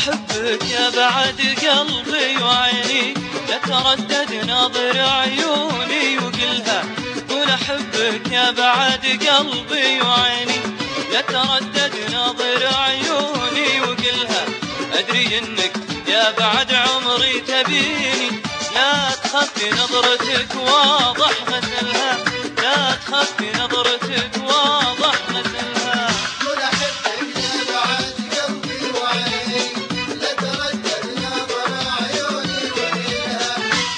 احبك يا بعد قلبي وعيني، لا تردد ناظر عيوني وقلها. قول احبك يا بعد قلبي وعيني، لا تردد ناظر عيوني وقلها. ادري انك يا بعد عمري تبيني، لا تخفي نظرتك واضح مثلها، لا تخفي نظرتك واضح مثلها. قول احبك يا بعد قلبي وعيني، لا تردد ناظر عيوني وقلها.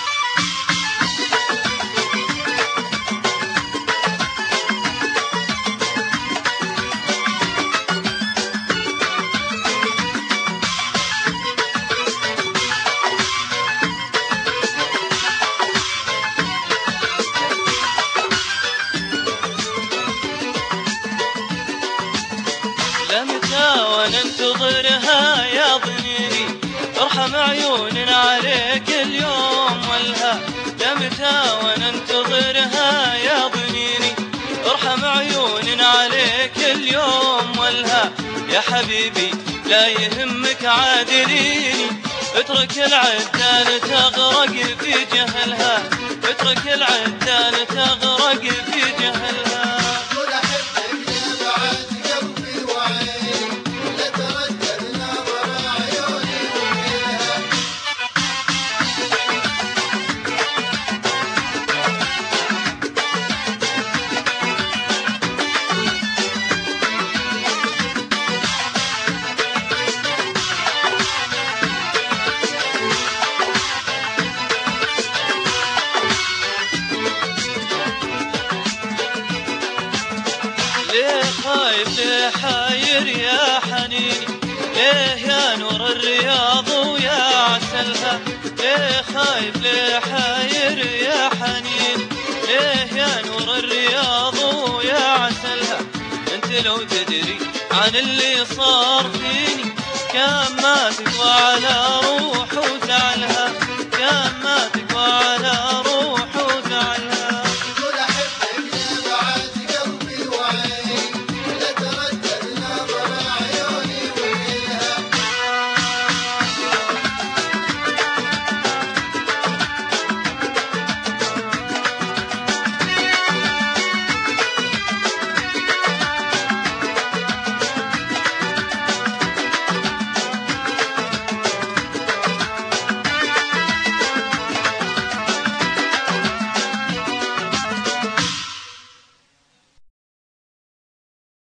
لمتى وانا انتظرها يا ضنيني، ارحم عيون عليك اليوم والها. لمتى وانا انتظرها يا ضنيني، ارحم عيون عليك اليوم والها. يا حبيبي لا يهمك عادليني، اترك العدال تغرق في جهلها، اترك العدال تغرق في جهلها. قول احبك يا بعد قلبي وعيني، لا تردد ناظر عيوني وقلها. ليه خايف ليه حاير يا حنيني، ليه يا نور الرياض ويا عسلها. ليه خايف ليه حاير يا حنيني، ليه يا نور الرياض ويا عسلها. انت لو تدري عن اللي صار فيني، كان ما تقوى على روح وزعلها.